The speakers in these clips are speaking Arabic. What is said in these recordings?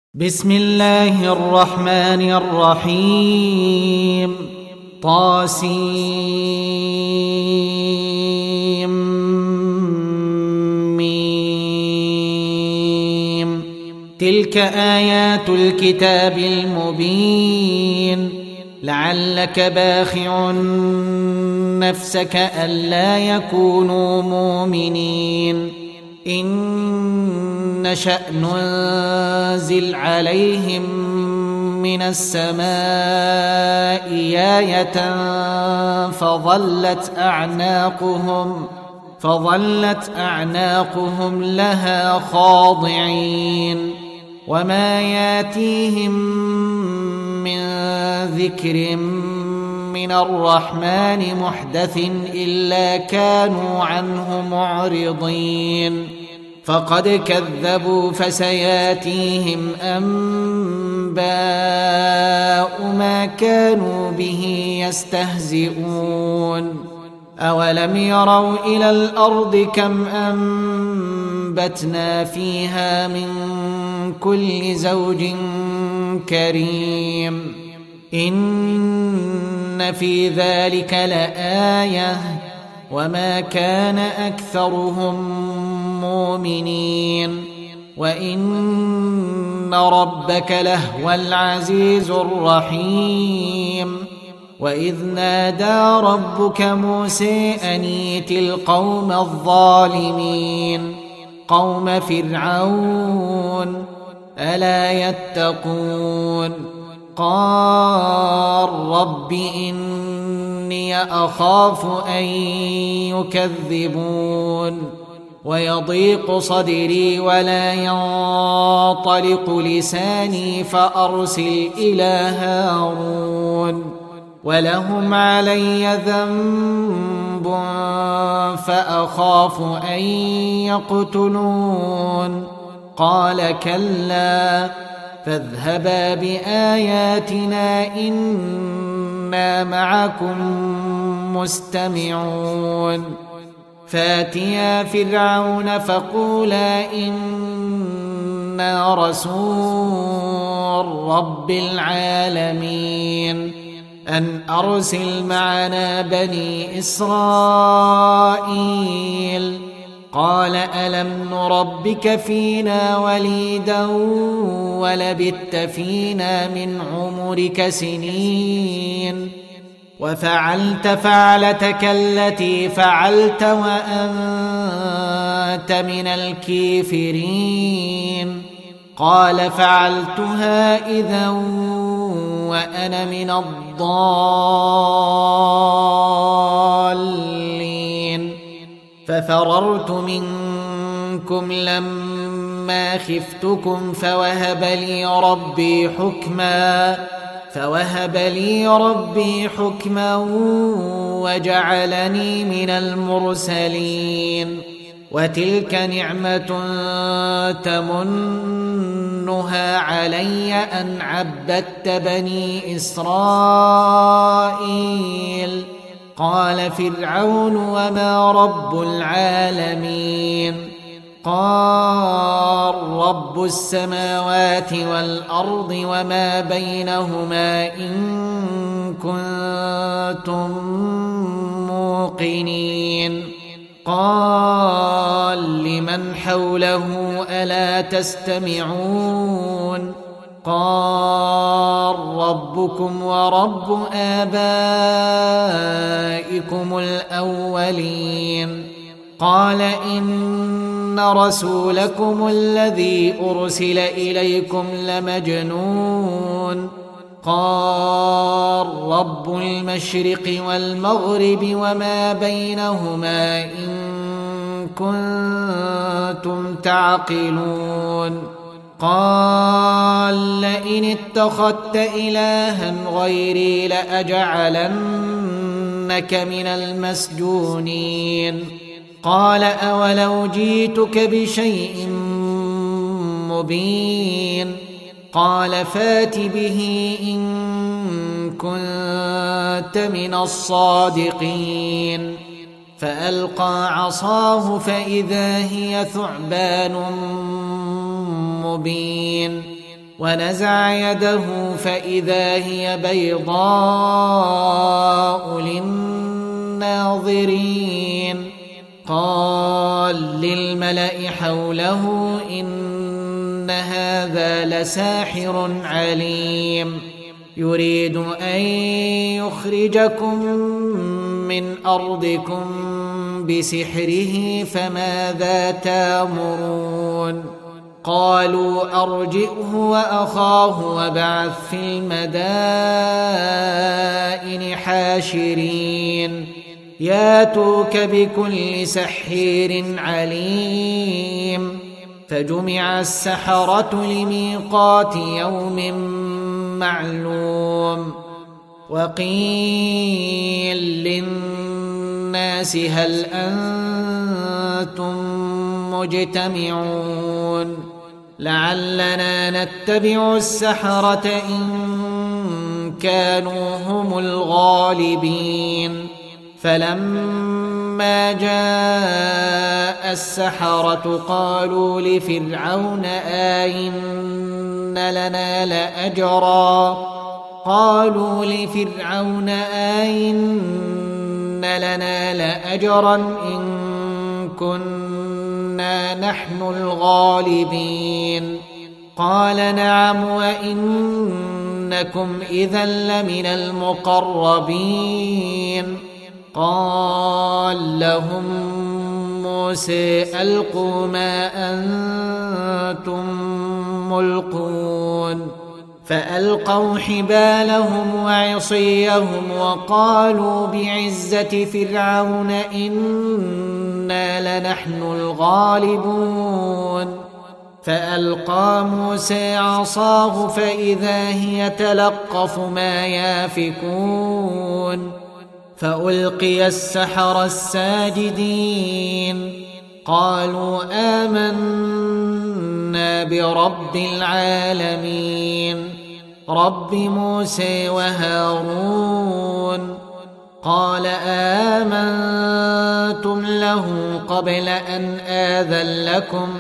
بسم الله الرحمن الرحيم طاسيم تلك آيات الكتاب المبين لعلك باخع نفسك ألا يكونوا مؤمنين إن نشأ ننزل عليهم من السماء آية فظلت أعناقهم لها خاضعين وما ياتيهم من ذكر من الرحمن محدث إلا كانوا عنه معرضين فقد كذبوا فسياتيهم أنباء ما كانوا به يستهزئون أولم يروا إلى الأرض كم أنبتنا فيها من كل زوج كريم إن في ذلك لآية وما كان أكثرهم مؤمنين وإن ربك لهو العزيز الرحيم وإذ نادى ربك موسى أن ائت القوم الظالمين قوم فرعون ألا يتقون قال رب إني أخاف أن يكذبون ويضيق صدري ولا ينطلق لساني فأرسل إلى هارون ولهم علي ذنب فأخاف أن يقتلون قال كلا فاذهبا بآياتنا إنا معكم مستمعون فاتيا فرعون فقولا إنا رسول رب العالمين أن أرسل معنا بني إسرائيل قال ألم نربك فينا وليدا ولبثت فينا من عمرك سنين وفعلت فعلتك التي فعلت وأنت من الكافرين قال فعلتها إذا وأنا من الضالين ففررت منكم لما خفتكم فوهب لي ربي حكما وجعلني من المرسلين وتلك نعمة تمنها علي أن عبدت بني إسرائيل قال فرعون وما رب العالمين قال رب السماوات والأرض وما بينهما إن كنتم موقنين قال لمن حوله ألا تستمعون قال ربكم ورب آبائكم الأولين قال إن رسولكم الذي أرسل إليكم لمجنون قال رب المشرق والمغرب وما بينهما إن كنتم تعقلون قال لئن اتخذت إلها غيري لأجعلنك من المسجونين قال أولو جئتك بشيء مبين قال فات به إن كنت من الصادقين فألقى عصاه فإذا هي ثعبان مبين ونزع يده فإذا هي بيضاء للناظرين. قال للملأ حوله إن هذا لساحر عليم يريد أن يخرجكم من أرضكم بسحره فماذا تأمرون؟ قالوا أرجئه وأخاه وابعث في المدائن حاشرين ياتوك بكل سحير عليم. فجمع السحرة لميقات يوم معلوم. وقيل للناس هل أنتم مجتمعون لعلنا نتبع السحرة إن كانوا هم الغالبين. فلما جاء السحرة قالوا لفرعون آئن لنا لأجرا إن كنا نحن الغالبين. قال نعم وإنكم إذا لمن المقربين. قال لهم موسى ألقوا ما أنتم ملقون. فألقوا حبالهم وعصيهم وقالوا بعزة فرعون إنا لنحن الغالبون. فألقى موسى عصاه فإذا هي تلقف ما يافكون. فألقي السحرة الساجدين قالوا آمنا برب العالمين رب موسى وهارون. قال آمنتم له قبل أن آذن لكم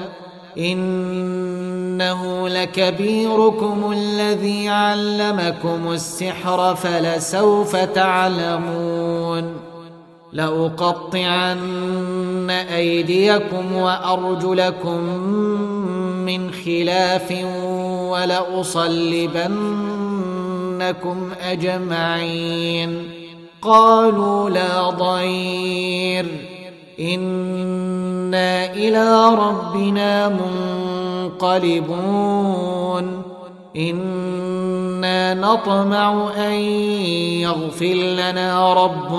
إنه لكبيركم الذي علمكم السحر فلسوف تعلمون. لأقطعن أيديكم وأرجلكم من خلاف ولأصلبنكم أجمعين. قالوا لا ضير إنا إلى ربنا منقلبون. إنا نطمع أن يغفر لنا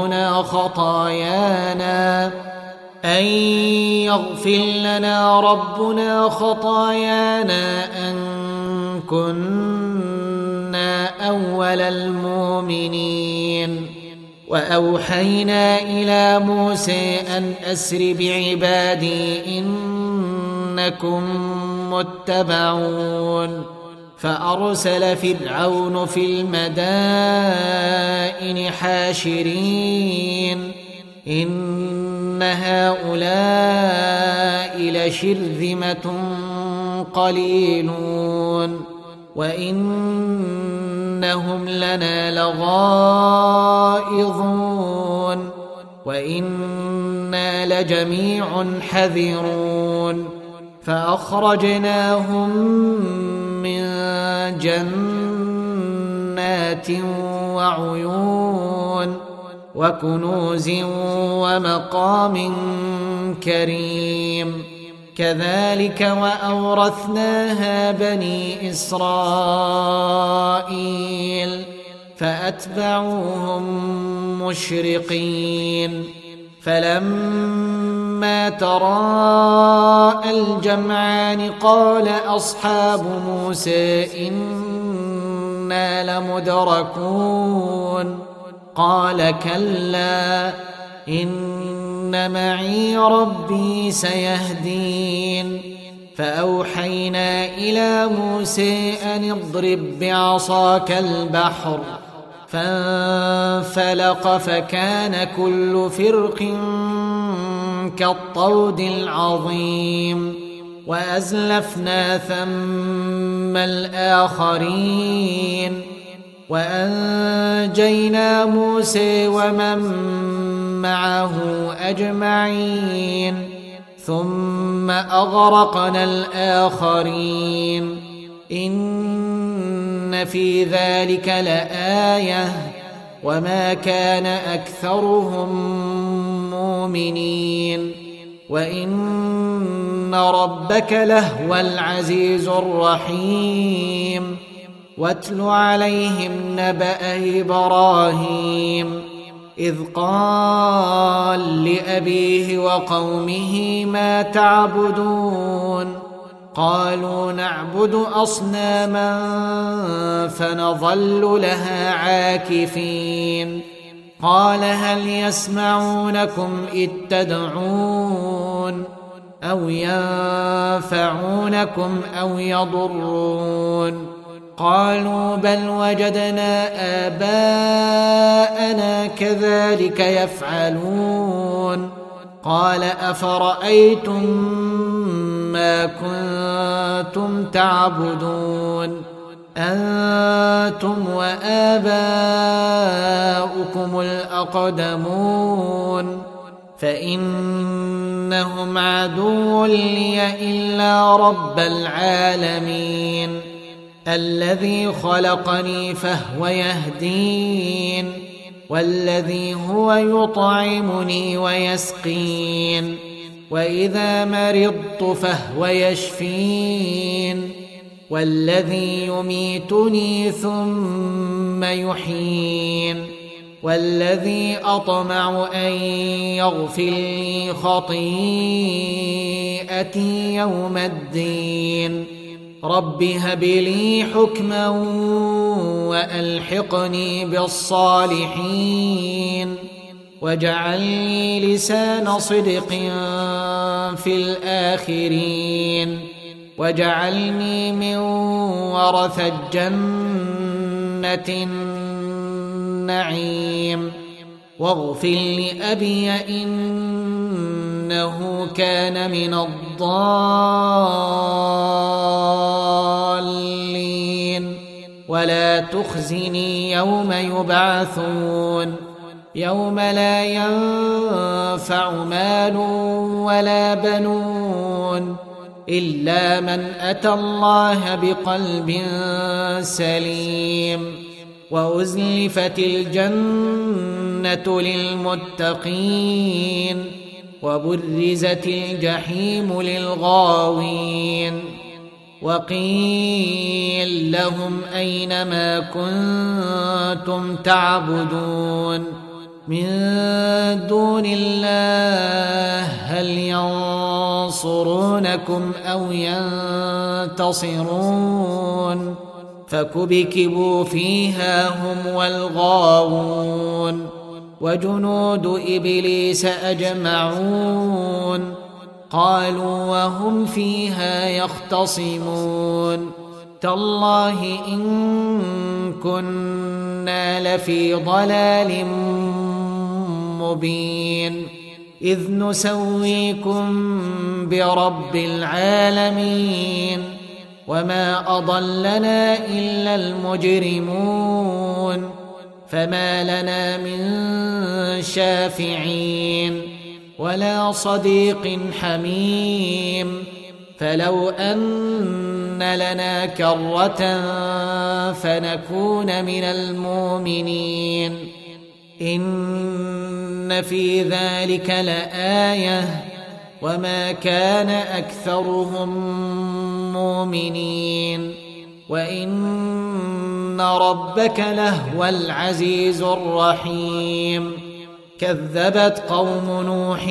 ربنا خطايانا أن كنا أول المؤمنين. وأوحينا إلى موسى أن أسر بعبادي إنكم متبعون. فأرسل فرعون في المدائن حاشرين إن هؤلاء لشرذمة قليلون وإنهم لنا لغائظون وإنا لجميع حذرون. فأخرجناهم من جنات وعيون وكنوز ومقام كريم. كذلك وأورثناها بني إسرائيل فأتبعوهم مشرقين. فلما تراءى الجمعان قال أصحاب موسى إنا لمدركون. قال كلا إن معي ربي سيهدين. فأوحينا إلى موسى أن اضرب بعصاك البحر فانفلق فكان كل فرق كالطود العظيم. وأزلفنا ثم الآخرين وأنجينا موسى ومن معه أجمعين ثم أغرقنا الآخرين إن في ذلك لآية وما كان أكثرهم مؤمنين وإن ربك لهو العزيز الرحيم واتل عليهم نبأ إبراهيم إذ قال لأبيه وقومه ما تعبدون قالوا نعبد أصناما فنظل لها عاكفين قال هل يسمعونكم إذ تدعون أو ينفعونكم أو يضرون قالوا بل وجدنا آباءنا كذلك يفعلون قال أفرأيتم ما كنتم تعبدون أنتم وآباؤكم الأقدمون فإنهم عدو لي إلا رب العالمين الذي خلقني فهو يهدين والذي هو يطعمني ويسقين وإذا مرضت فهو يشفين والذي يميتني ثم يحيين والذي أطمع أن يغفر لي خطيئتي يوم الدين رب هب لي حكما وألحقني بالصالحين واجعل لي لسان صدق في الآخرين واجعلني من ورثة جنة النعيم واغفر لأبي إنه كان من الضالين ولا تخزني يوم يبعثون يوم لا ينفع مال ولا بنون إلا من أتى الله بقلب سليم وأزلفت الجنة للمتقين وبرزت الجحيم للغاوين وقيل لهم أين ما كنتم تعبدون من دون الله هل ينصرونكم أو ينتصرون فكبكبوا فيها هم والغاوون وجنود إبليس أجمعون قالوا وهم فيها يختصمون تالله إن كنا لفي ضلال مبين إذ نسويكم برب العالمين وما أضلنا إلا المجرمون فما لنا من شافعين ولا صديق حميم فلو أن لنا كرة فنكون من المؤمنين إن في ذلك لآية وما كان أكثرهم مؤمنين وإن ربك لهو العزيز الرحيم كذبت قوم نوح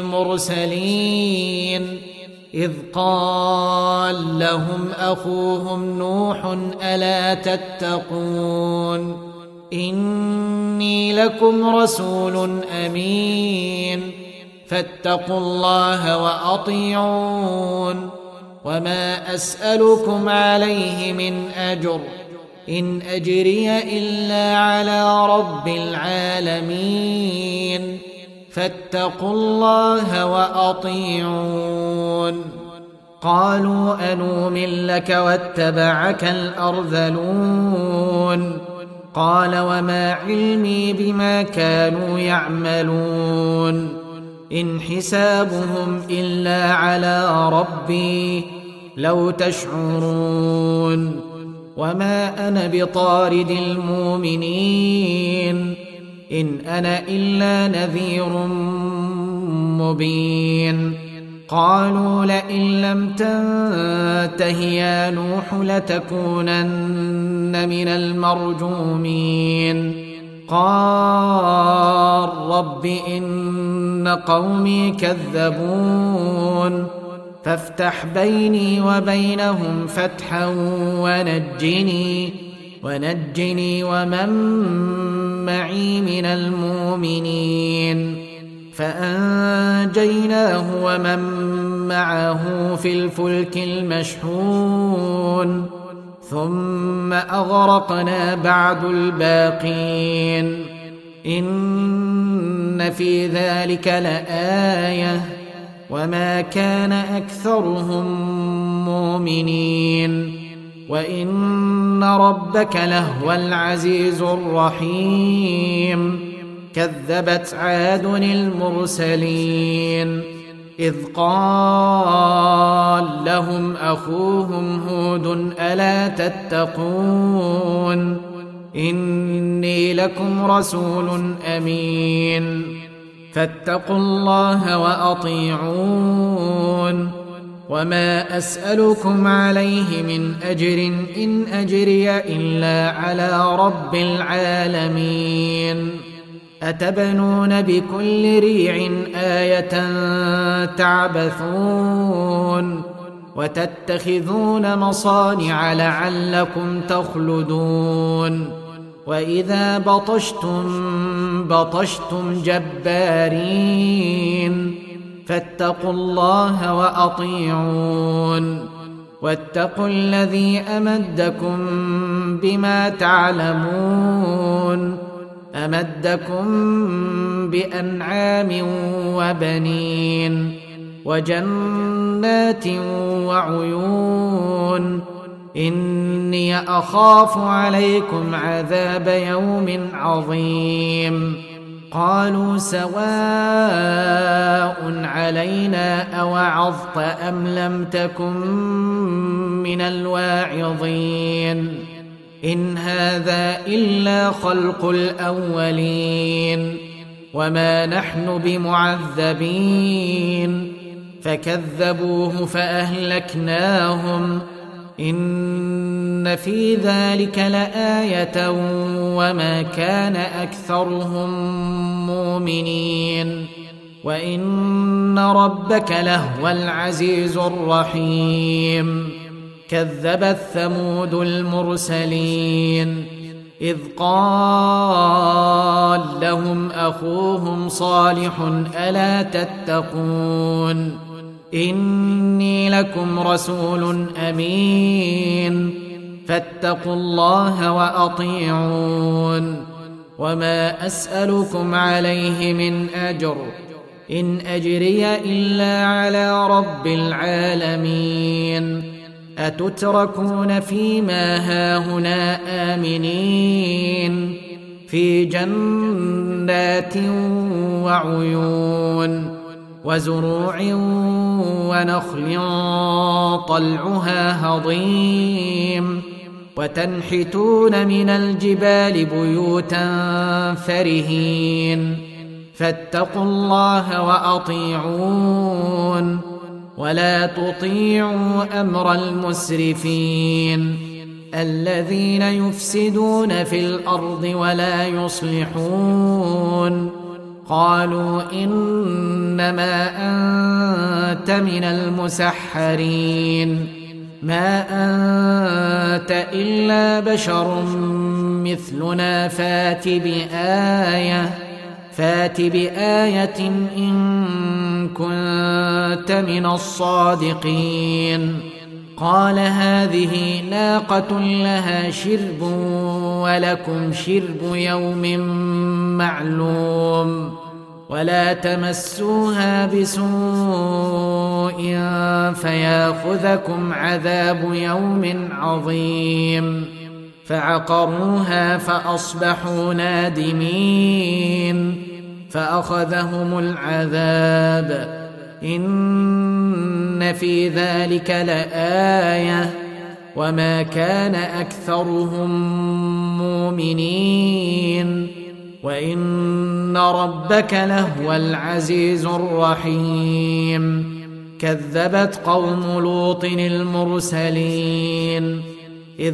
المرسلين إذ قال لهم أخوهم نوح ألا تتقون إني لكم رسول أمين فاتقوا الله وأطيعون وما أسألكم عليه من أجر إن أجري إلا على رب العالمين فاتقوا الله وأطيعون قالوا أنؤمن لك واتبعك الأرذلون قال وما علمي بما كانوا يعملون إن حسابهم إلا على ربي لو تشعرون وما أنا بطارد المؤمنين إن أنا إلا نذير مبين قالوا لئن لم تنته يا نوح لتكونن من المرجومين قال رب إن قومي كذبون فافتح بيني وبينهم فتحا ونجني ومن معي من المؤمنين فأنجيناه ومن معه في الفلك المشحون ثم أغرقنا بعد الباقين إن في ذلك لآية وما كان أكثرهم مؤمنين وإن ربك لهو العزيز الرحيم كذبت عاد المرسلين إذ قال لهم أخوهم هود ألا تتقون إني لكم رسول أمين فاتقوا الله وأطيعون وما أسألكم عليه من أجر إن أجري إلا على رب العالمين أتبنون بكل ريع آية تعبثون وتتخذون مصانع لعلكم تخلدون وإذا بطشتم جبارين فاتقوا الله وأطيعون واتقوا الذي أمدكم بما تعلمون أمدكم بأنعام وبنين وجنات وعيون إني أخاف عليكم عذاب يوم عظيم قالوا سواء علينا أوعظت أم لم تكن من الواعظين إن هذا إلا خلق الأولين وما نحن بمعذبين فكذبوه فأهلكناهم إن في ذلك لآية وما كان أكثرهم مؤمنين وإن ربك لهو العزيز الرحيم كذبت ثمود المرسلين إذ قال لهم أخوهم صالح ألا تتقون إني لكم رسول أمين فاتقوا الله وأطيعون وما أسألكم عليه من أجر إن أجري إلا على رب العالمين أتتركون فيما هاهنا آمنين في جنات وعيون وزروع ونخل طلعها هضيم وتنحتون من الجبال بيوتا فرهين فاتقوا الله وأطيعون ولا تطيعوا أمر المسرفين الذين يفسدون في الأرض ولا يصلحون قالوا إنما أنت من المسحرين ما أنت إلا بشر مثلنا فات بآية إن كنت من الصادقين قال هذه ناقة لها شرب ولكم شرب يوم معلوم ولا تمسوها بسوء فياخذكم عذاب يوم عظيم. فعقروها فأصبحوا نادمين فأخذهم العذاب. إن في ذلك لآية وما كان أكثرهم مؤمنين وإن ربك لهو العزيز الرحيم. كذبت قوم لوط المرسلين إذ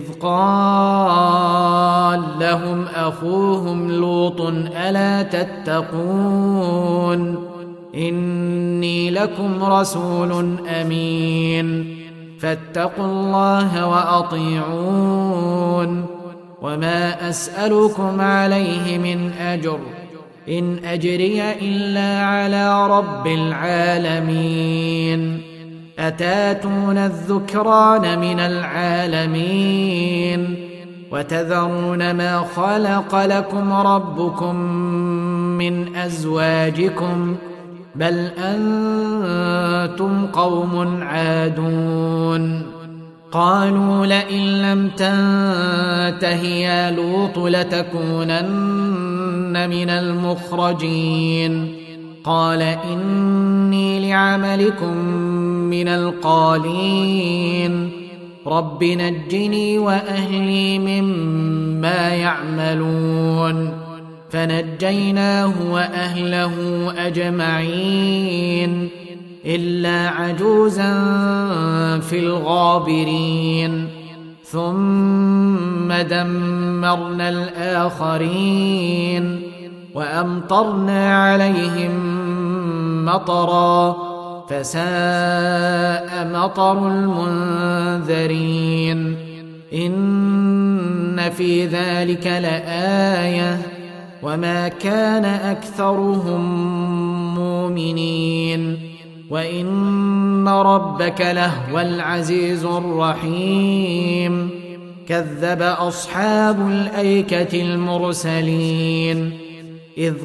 قال لهم أخوهم لوط ألا تتقون إني لكم رسول أمين فاتقوا الله وأطيعون وما أسألكم عليه من أجر إن أجري إلا على رب العالمين. أتاتون الذكران من العالمين وتذرون ما خلق لكم ربكم من أزواجكم بل أنتم قوم عادون. قالوا لئن لم تنته يا لوط لتكونن من المخرجين. قال إني لعملكم من القالين رب نجني وأهلي مما يعملون. فنجيناه وأهله أجمعين إلا عجوزا في الغابرين. ثم دمرنا الآخرين وأمطرنا عليهم مطرا فساء مطر المنذرين. إن في ذلك لآية وما كان أكثرهم مؤمنين وإن ربك لهو العزيز الرحيم. كذب أصحاب الأيكة المرسلين إذ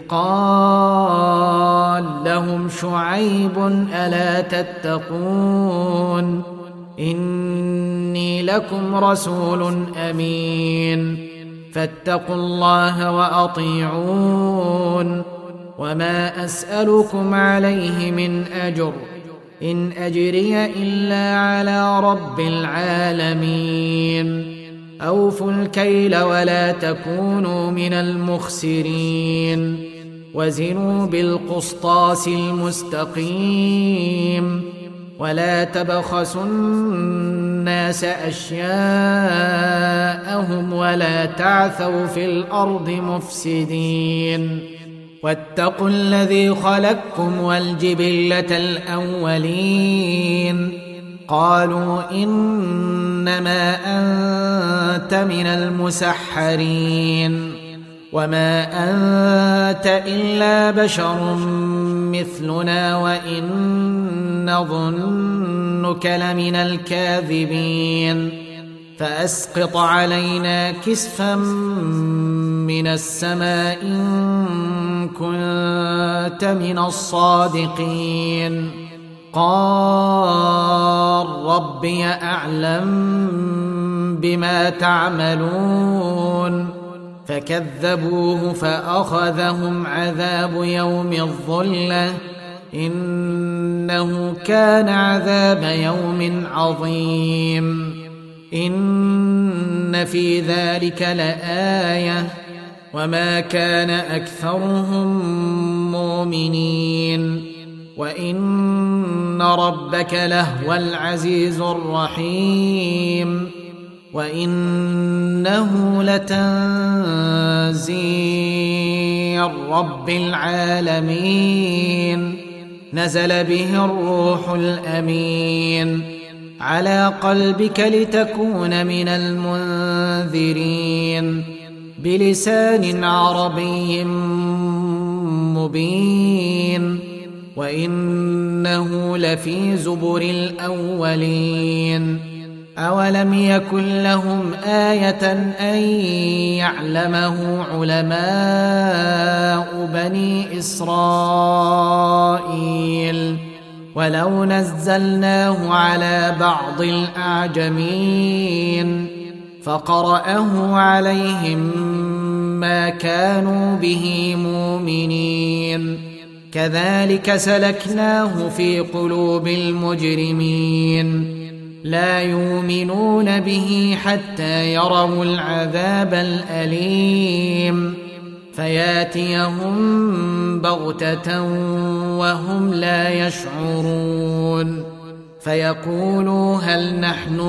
قال لهم شعيب ألا تتقون إني لكم رسول أمين فاتقوا الله وأطيعون وما أسألكم عليه من أجر إن أجري إلا على رب العالمين. أوفوا الكيل ولا تكونوا من المخسرين وزنوا بالقسطاس المستقيم ولا تبخسوا الناس أشياءهم ولا تعثوا في الأرض مفسدين. واتقوا الذي خلقكم والجبلة الأولين قالوا إنما أنت من المسحرين وما أنت إلا بشر مثلنا وإن نظنك لمن الكاذبين. فأسقط علينا كسفا من السماء إن كنت من الصادقين. قال ربي أعلم بما تعملون. فكذبوه فأخذهم عذاب يوم الظلة إنه كان عذاب يوم عظيم. إن في ذلك لآية وما كان أكثرهم مؤمنين وإن ربك لهو العزيز الرحيم. وإنه لتنزيل رب العالمين نزل به الروح الأمين على قلبك لتكون من المنذرين بلسان عربي مبين. وإنه لفي زبر الأولين أولم يكن لهم آية أن يعلمه علماء بني إسرائيل ولو نزلناه على بعض الأعجمين فقرأه عليهم ما كانوا به مؤمنين كذلك سلكناه في قلوب المجرمين لا يؤمنون به حتى يروا العذاب الأليم فياتيهم بغتة وهم لا يشعرون فيقولوا هل نحن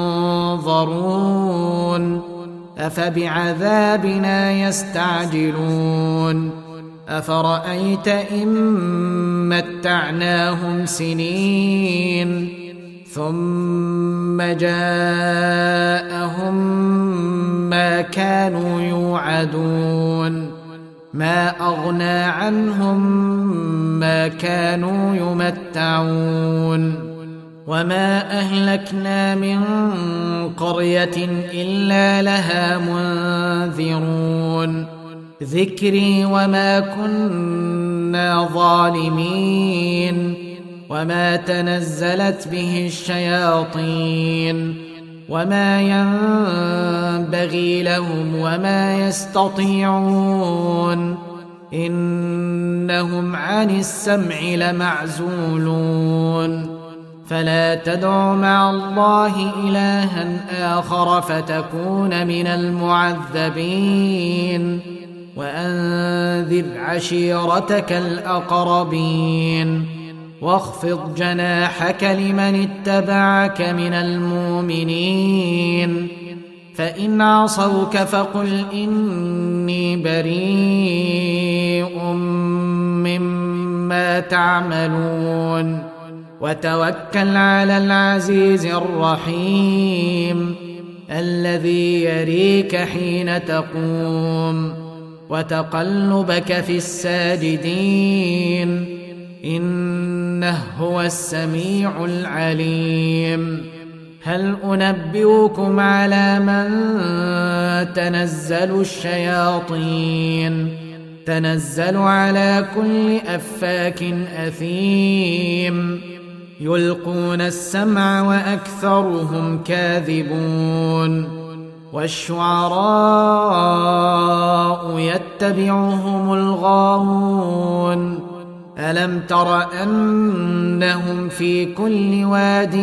منظرون أفبعذابنا يستعجلون أفرأيت إن متعناهم سنين ثم جاءهم ما كانوا يوعدون ما أغنى عنهم ما كانوا يمتعون وما أهلكنا من قرية إلا لها منذرون ذكري وما كنا ظالمين وما تنزلت به الشياطين وما ينبغي لهم وما يستطيعون إنهم عن السمع لمعزولون فلا تدع مع الله إلها آخر فتكون من المعذبين وأنذر عشيرتك الأقربين واخفض جناحك لمن اتبعك من المؤمنين فإن عصوك فقل إني بريء مما تعملون وتوكل على العزيز الرحيم الذي يريك حين تقوم وتقلبك في الساجدين إنه هو السميع العليم هل أنبئكم على من تنزل الشياطين تنزل على كل أفاك أثيم يلقون السمع وأكثرهم كاذبون والشعراء يتبعهم الغاوون ألم تر أنهم في كل واد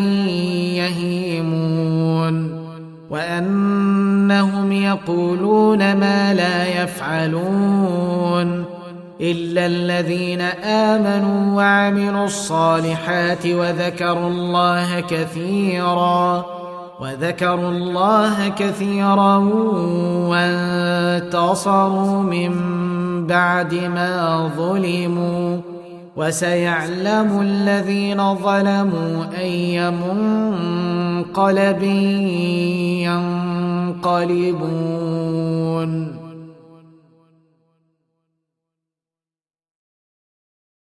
يهيمون وأنهم يقولون ما لا يفعلون إلا الذين آمنوا وعملوا الصالحات وذكروا الله كثيرا وانتصروا من بعد ما ظلموا وسيعلم الذين ظلموا أي منقلب ينقلبون